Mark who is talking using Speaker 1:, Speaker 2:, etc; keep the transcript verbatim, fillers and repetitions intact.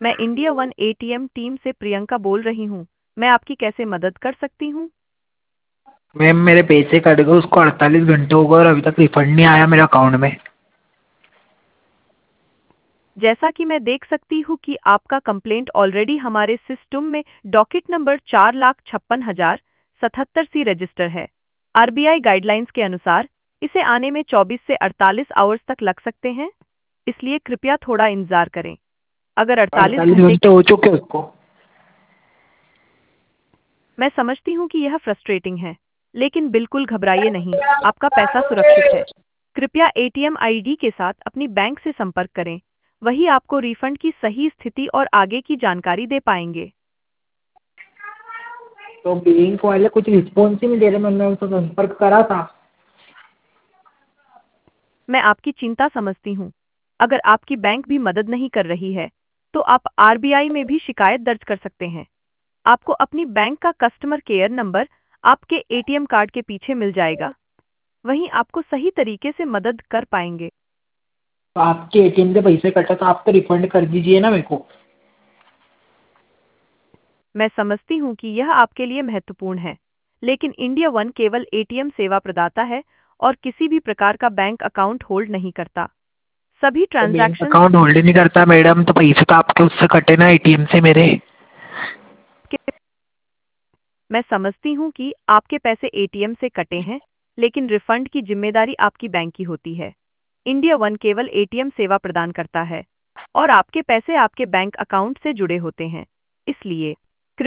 Speaker 1: मैं India one ATM team से प्रियंका बोल रही हूँ। मैं आपकी कैसे मदद कर सकती हूँ?
Speaker 2: मैम मेरे पैसे कट गए, उसको अड़तालीस घंटे हो गए और अभी तक रिफंड नहीं आया मेरे अकाउंट में।
Speaker 1: जैसा कि मैं देख सकती हूँ कि आपका कंप्लेंट ऑलरेडी हमारे सिस्टम में डॉकेट नंबर चार लाख छप्पन हजार सतहत्तर सी रजिस्टर है। आरबीआई गाइडलाइंस के अनुसार इसे आने में चौबीस से अड़तालीस आवर्स तक लग सकते हैं, इसलिए कृपया थोड़ा इंतजार करें। अगर अड़तालीस
Speaker 2: अड़तालीस
Speaker 1: घंटे
Speaker 2: घंटे हो चुके उसको।
Speaker 1: मैं समझती हूँ कि यह फ्रस्ट्रेटिंग है, लेकिन बिल्कुल घबराइए नहीं, आपका पैसा सुरक्षित है। कृपया एटीएम आईडी के साथ अपनी बैंक से संपर्क करें, वही आपको रिफंड की सही स्थिति और आगे की जानकारी दे पाएंगे।
Speaker 2: तो बैंक वाले कुछ रिस्पॉन्स ही नहीं दे रहे, मैंने उनसे संपर्क करा था।
Speaker 1: मैं आपकी चिंता समझती हूँ। अगर आपकी बैंक भी मदद नहीं कर रही है, तो आप आरबीआई में भी शिकायत दर्ज कर सकते हैं। आपको अपनी बैंक का कस्टमर केयर नंबर आपके एटीएम कार्ड के पीछे मिल जाएगा, वहीं आपको सही तरीके से मदद कर पाएंगे।
Speaker 2: तो आपके एटीएम से पैसे कटा तो आप तो रिफंड कर दीजिए ना मेरे को।
Speaker 1: मैं समझती हूँ कि यह आपके लिए महत्वपूर्ण है, लेकिन इंडिया वन केवल एटीएम सेवा प्रदाता है और किसी भी प्रकार का बैंक अकाउंट होल्ड नहीं करता। सभी
Speaker 2: तो बैंक
Speaker 1: ट्रांजैक्शंस
Speaker 2: अकाउंट होल्ड ही नहीं करता मैडम, तो पैसे तो आपके उससे कटे ना, एटीएम से मेरे।
Speaker 1: के मैं समझती हूँ कि आपके पैसे एटीएम से कटे हैं, लेकिन रिफंड की जिम्मेदारी आपकी बैंक की होती है। इंडिया वन केवल एटीएम सेवा प्रदान करता है और आपके पैसे आपके बैंक अकाउंट से जुड़े होते हैं। इसलिए